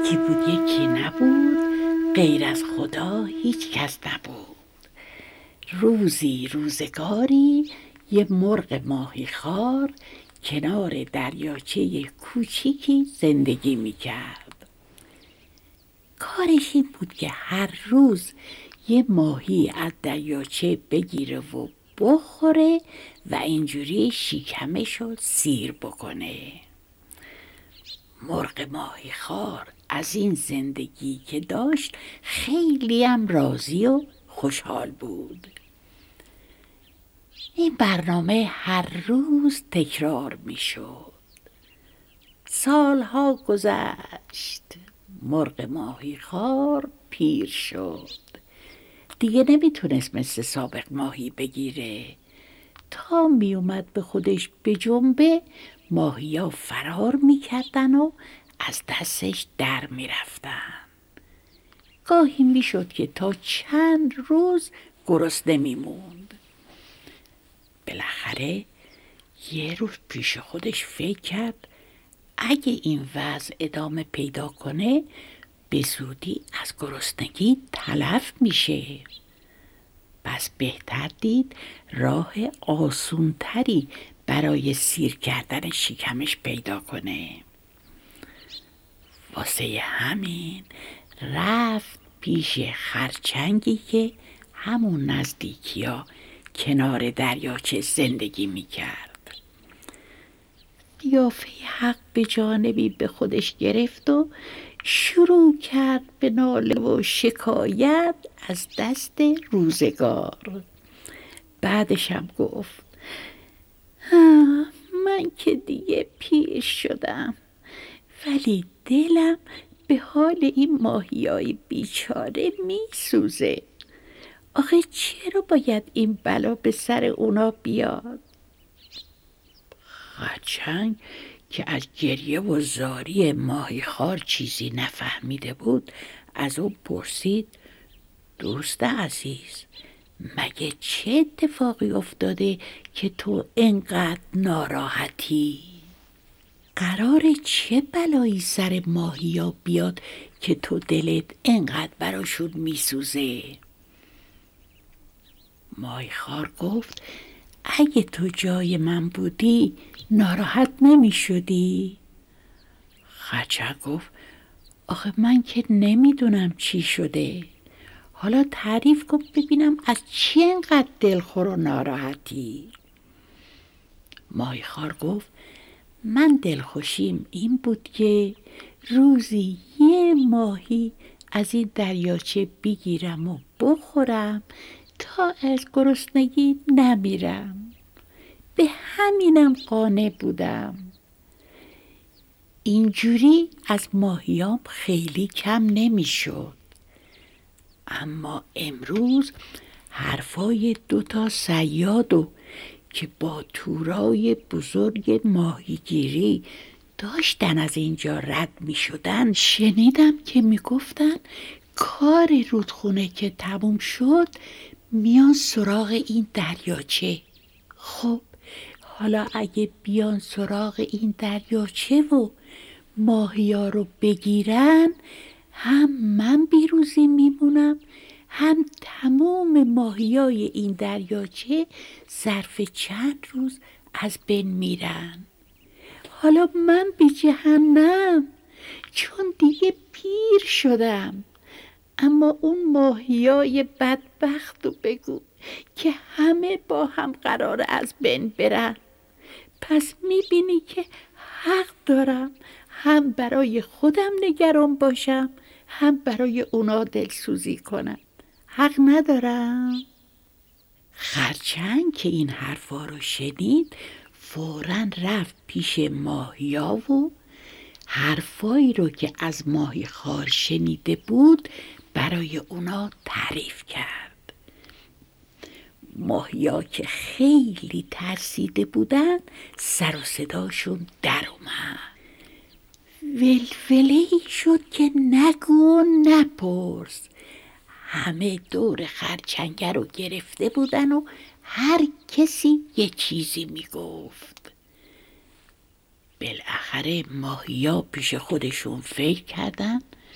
یکی بود یکی نبود، غیر از خدا هیچ کس نبود. روزی روزگاری یه مرغ ماهی خار کنار دریاچه کوچیکی زندگی میکرد. کارش این بود که هر روز یه ماهی از دریاچه بگیره و بخوره و اینجوری شکمشو سیر بکنه. مرغ ماهی خار از این زندگی که داشت خیلی هم راضی و خوشحال بود. این برنامه هر روز تکرار می شد. سالها گذشت. مرغ ماهی خار پیر شد. دیگه نمیتونست مثل سابق ماهی بگیره. تا می اومد به خودش بجنبه، ماهیا فرار میکردن و از دستش در میرفتن. گاهی میشد که تا چند روز گرسنه میموند. بالاخره یه روز پیش خودش فکر کرد اگه این وضع ادامه پیدا کنه به زودی از گرسنگی تلف میشه. پس بهتر دید راه آسونتری برای سیر کردن شکمش پیدا کنه. واسه همین رفت پیش خرچنگی که همون نزدیکیا کنار دریاچه زندگی میکرد. قیافه حق به جانبی به خودش گرفت و شروع کرد به ناله و شکایت از دست روزگار. بعدش هم گفت من که دیگه پیر شدم، ولی دلم به حال این ماهیای بیچاره میسوزه. آخه چرا باید این بلا به سر اونا بیاد؟ خرچنگ که از گریه و زاری ماهی خار چیزی نفهمیده بود از او پرسید دوست عزیز، مگه چه اتفاقی افتاده که تو انقدر ناراحتی؟ قراره چه بلایی سر ماهیا بیاد که تو دلت انقدر براشون میسوزه؟ ماهی خار گفت اگه تو جای من بودی ناراحت نمی شدی؟ خرچنگ گفت آخه من که نمیدونم چی شده. حالا تعریف کن ببینم از چی انقدر دلخور و ناراحتی؟ ماهی خار گفت من دلخوشیم این بود که روزی یه ماهی از این دریاچه بگیرم و بخورم تا از گرسنگی نمیرم. به همینم قانع بودم. اینجوری از ماهیام خیلی کم نمیشد. اما امروز حرفای 2 صیادو که با تورای بزرگ ماهیگیری داشتن از اینجا رد می شدن شنیدم که می گفتن کار رودخونه که تموم شد میان سراغ این دریاچه. خب حالا اگه بیان سراغ این دریاچه و ماهیا رو بگیرن، هم من بیروزی میمونم، هم تمام ماهیای این دریاچه ظرف چند روز از بین میرن. حالا من به جهنم، چون دیگه پیر شدم. اما اون ماهیای بدبخت رو بگو که همه با هم قرار از بین برن. پس میبینی که حق دارم هم برای خودم نگران باشم، هم برای اونا دلسوزی کنم. حق ندارم؟ خرچنگ که این حرفا رو شنید فوراً رفت پیش ماهیا و حرفایی رو که از ماهی خار شنیده بود برای اونا تعریف کرد. ماهیا که خیلی ترسیده بودن سر و صداشون در اومد. ولوله‌ای شد که نگو و نپرس. همه دور خرچنگه رو گرفته بودن و هر کسی یه چیزی میگفت. بالاخره ماهیا پیش خودشون فکر کردن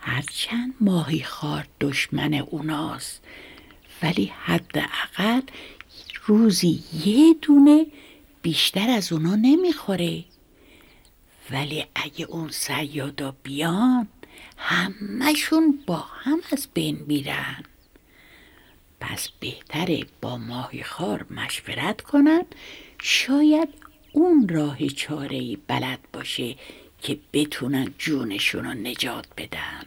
هرچند ماهی خار دشمن اوناست، ولی حداقل روزی یه دونه بیشتر از اونا نمیخوره. ولی اگه اون صیادا بیان همه‌شون با هم از بین میرن. پس بهتره با ماهی خار مشورت کنن، شاید اون راه چاره‌ای بلد باشه که بتونن جونشون رو نجات بدن.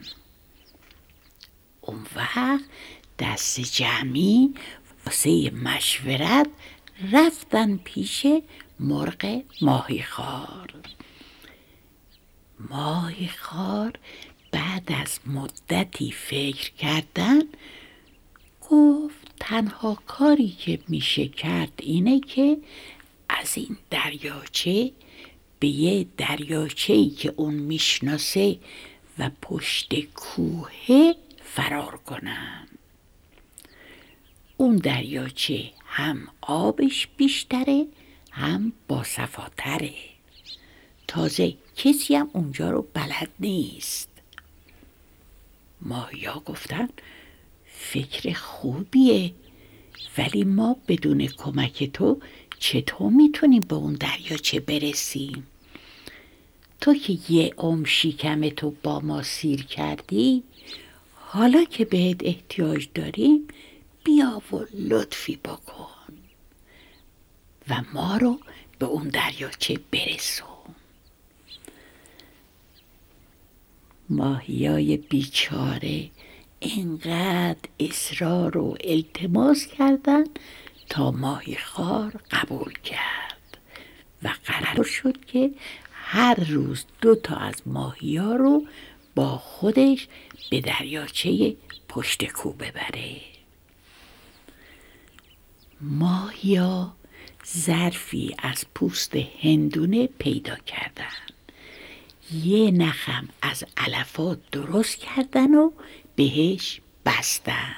اون وقت دست جمعی واسه مشورت رفتن پیش مرغ ماهی خار. ماهی خار بعد از مدتی فکر کردن گفت تنها کاری که میشه کرد اینه که از این دریاچه به یه دریاچه‌ای که اون میشناسه و پشت کوه فرار کنن. اون دریاچه هم آبش بیشتره هم باصفاتره. تازه کسی هم اونجا رو بلد نیست. ماهیا گفتن فکر خوبیه، ولی ما بدون کمک تو چطور میتونیم به اون دریاچه برسیم؟ تو که یه عمر شکم تو با ما سیر کردی، حالا که بهت احتیاج داریم بیا و لطفی بکن و ما رو به اون دریاچه برسون. ماهیای بیچاره اینقدر اصرار و التماس کردن تا ماهی خار قبول کرد و قرار شد که هر روز 2 از ماهیا رو با خودش به دریاچه پشت کوه ببره. ماهیا ظرفی از پوست هندونه پیدا کردن، یه نخم از علفات درست کردن و بهش بستن.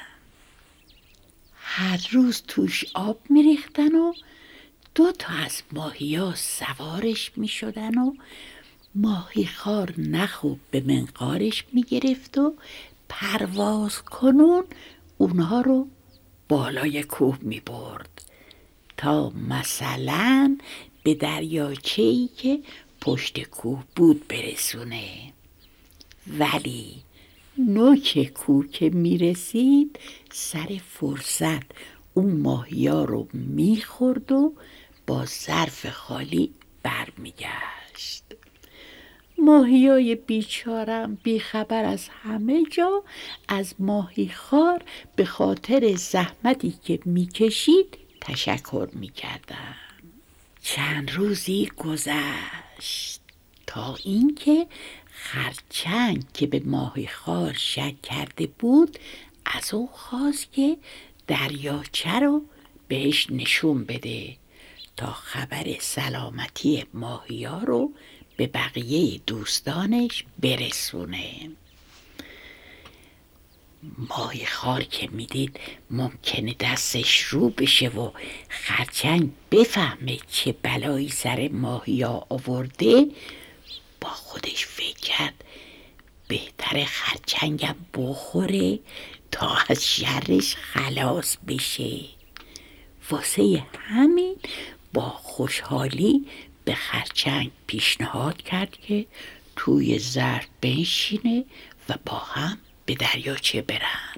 هر روز توش آب میریختن و 2 از ماهیا سوارش میشدن و ماهی خار نخوب به منقارش میگرفت و پرواز کنون اونها رو بالای کوه میبرد تا مثلا به دریاچه‌ای که پشت کوه بود برسونه. ولی نوک کوه که میرسید سر فرصت اون ماهیا رو میخورد و با ظرف خالی برمیگشت. ماهیای بیچارم بیخبر از همه جا از ماهی خار به خاطر زحمتی که میکشید تشکر میکردن. چند روزی گذشت تا اینکه خرچنگ که به ماهی خار شک کرده بود از او خواست که دریاچه رو بهش نشون بده تا خبر سلامتی ماهیا رو به بقیه دوستانش برسونه. ماهی خار که میدید ممکنه دستش رو بشه و خرچنگ بفهمه چه بلایی سر ماهیا آورده، با خودش فکر کرد بهتره خرچنگم بخوره تا از شرش خلاص بشه. واسه همین با خوشحالی به خرچنگ پیشنهاد کرد که توی ظرف بنشینه و با هم به دریاچه برن.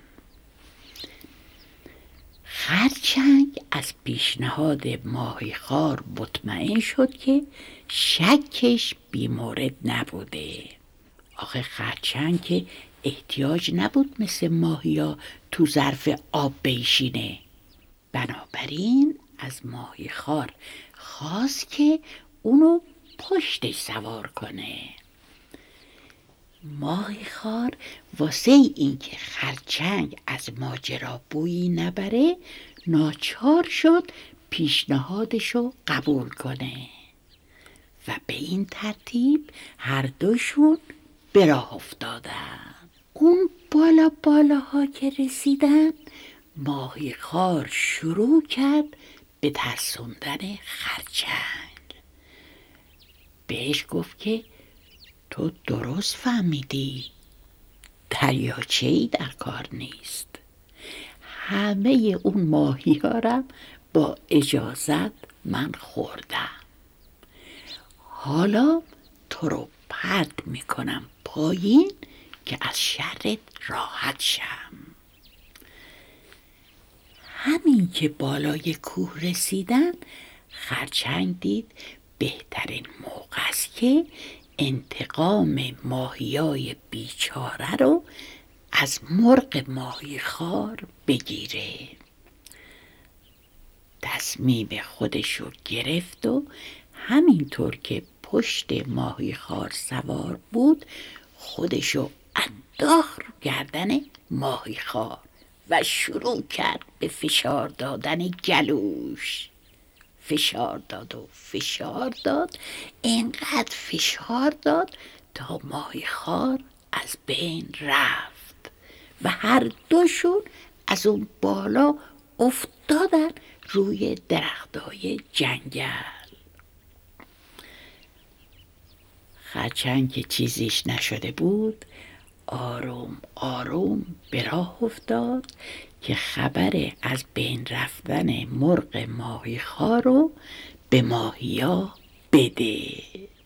خرچنگ از پیشنهاد ماهی خار مطمئن شد که شکش بیمورد نبوده. آخه خرچنگ که احتیاج نبود مثل ماهیا تو ظرف آب بنشینه. بنابراین از ماهی خار خواست که اونو پشتش سوار کنه. ماهی خار واسه اینکه خرچنگ از ماجرا بویی نبره ناچار شد پیشنهادشو قبول کنه و به این ترتیب هر دوشون به راه افتادن. اون بالاها که رسیدن ماهی خار شروع کرد به ترسوندن خرچنگ. بهش گفت که تو درست فهمیدی، دریاچه‌ای در کار نیست. همه اون ماهی ها را با اجازت من خوردم. حالا تو رو پرت میکنم پایین که از شرت راحت شم. همین که بالای کوه رسیدن، خرچنگ دید بهترین موقع است که انتقام ماهیای بیچاره رو از مرغ ماهی خار بگیره. تصمیم خودشو گرفت و همینطور که پشت ماهی خار سوار بود، خودشو انداخت رو گردن ماهی خار و شروع کرد به فشار دادن گلوش. فشار داد و فشار داد، اینقدر فشار داد تا ماهی خار از بین رفت و هر دوشون از اون بالا افتادن روی درختای جنگل. خرچنگ که چیزیش نشده بود، آروم آروم به راه افتاد که خبر از بین رفتن مرغ ماهی خار رو به ماهیا بده.